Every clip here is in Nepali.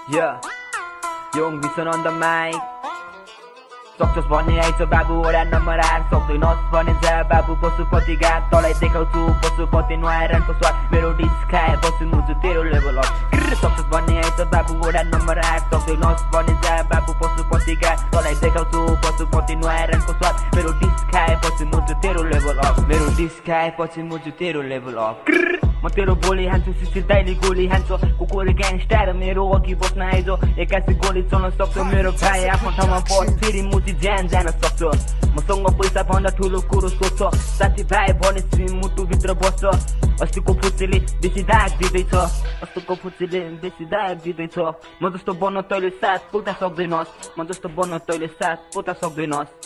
Yeah, Young Vision on the mic. Success भन्ने आइछ बाबु वडा नम्बर 8 सक्दैनस् भने जा बाबु पशुपति घाट तलाई देखाउँछु पशुपति नुहाइरनको स्वाद मेरो डिस खाए पछि मुजु तेरो लेभल अप सक्सेस भन्ने आइछ बाबु वडा नम्बर 8 सक्दैनस् भने जा बाबु पशुपति घाट तलाई देखाउँछु पशुपति नुहाइरनको स्वाद मेरो डिस खाए पछि मुजु तेरो लेभल अप मेरो डिस खाए पछि मुजु तेरो लेभल अप म तेरो गोली हान्छु सिसिल दाइले गोली हान्छ कुकुर ग्याङस्टर मेरो अघि बस्न आइजो 81 गोली चल्न सक्छ मेरो भाइ आफ्नो ठाउँमा बस फेरि मुजी ज्यान जान सक्छ मसँग पैसा भन्दा ठुलो कुरो सोच्छ साथी भाइ भने मुटु भित्र बस्छ अस्तिको फुच्चीले बेसी दाग दिँदैछ अस्तिको फुच्चीले बेसी दाग दिँदैछ म जस्तो बन्न तैले साथ पुग्न सक्दैनस् म जस्तो बन्न तैले साथ पुग्न सक्दैनस्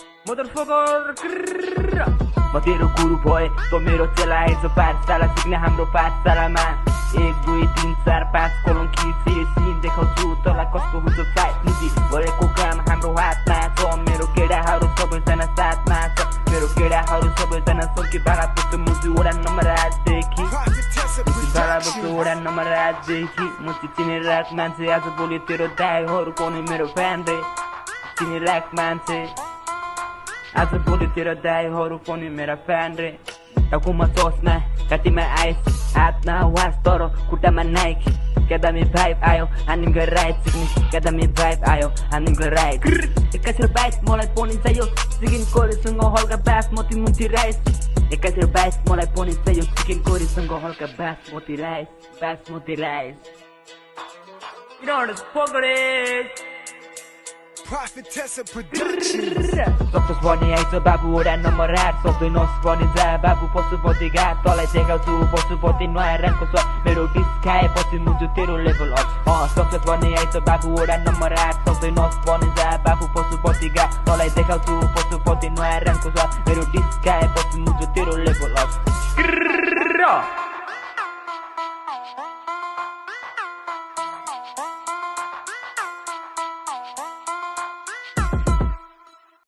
मदरफकर म तेरो गुरु भए त मेरो चेला आइज पाठशाला सिक्ने हाम्रो पाठशालामा 1 2 3 4 5 कलम खिची देखाउँछु तँलाई कस्तो हुन्छ फाइट नीति गरेको काम हाम्रो हातमा छ मेरो केटाहरू सबैजना साथमा छ मेरो केटाहरू सबैजना सौकी बाला पुग्छ मुजु वडा नम्बर 8 देखि बाला पुग्छ वडा नम्बर 8 देखि म चिने राख मान्छे आज बोले तेरो दाइहरू कोनी मेरो फ्यान रे चिने राख मान्छे आज बोले तेरो दाइहरू पनि मेरा फ्यान रे टाउकोमा चस्मा घाँटीमा आइस हातमा वास तर खुट्टामा नाइक केदामी भाइब आयो हानिङ राइट सिक्ने केदामी भाइब आयो हानिङ राइट 21 मलाई पनि चाहियो चिकन कोरीसँग हल्का बासमती राइस 21 मलाई पनि चाहियो चिकन कोरीसँग हल्का basmati rice You know it's progress Prophetessa Production success भन्ने आइछ बाबु वडा नम्बर 8 सक्दैनस् भने जा बाबु पशुपति घाट तलाई देखाउँछु पशुपति नुहाइरनको स्वाद मेरो डिस खाए पछि मुजु तेरो लेभल अप सक्सेस भन्ने आइछ बाबु वडा नम्बर 8 सक्दैनस् भने जा बाबु पशुपति घाट तलाई देखाउँछु पशुपति नुहाइरनको स्वाद मेरो डिस खाए पछि मुजु तेरो लेभल अप